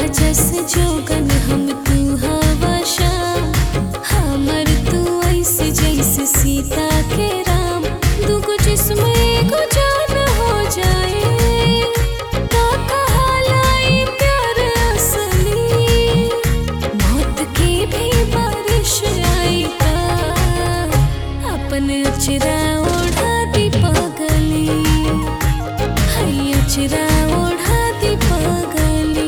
जस जोगन हम तू हवा शाम, हमर तू ऐसे जैसे सीता के राम। दुगो जिस्म एगो जान हो जाए, का कहालाई प्यार असली। मौत की भी बारिश आई ता अपन अचरा ओढ़ा दी पगली, है अचरा ओढ़ा दी पगली।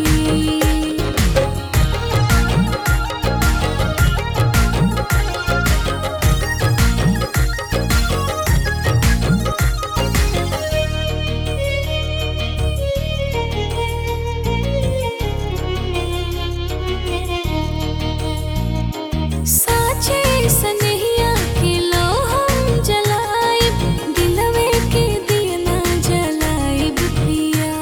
साचे सनहिया के लो हम जलाइब, दिलवे के दिया ना जलाइब पिया।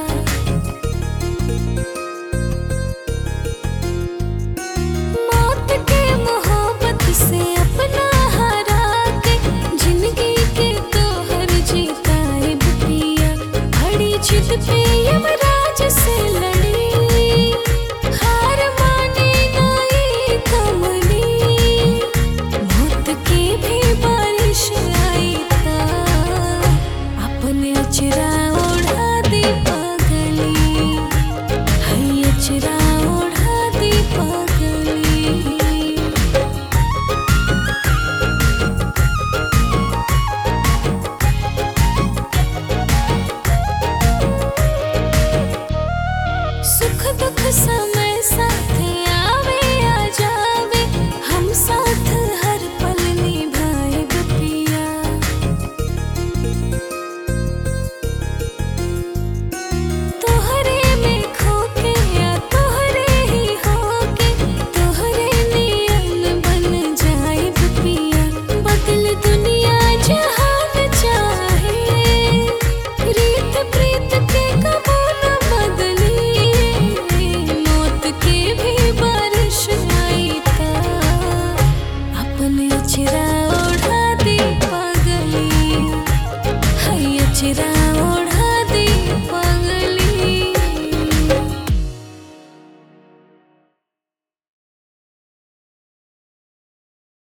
मौत के मोहब्बत से अपना हरा के, जिंदगी के तोहर जीताइब पिया। बड़ी जिद पे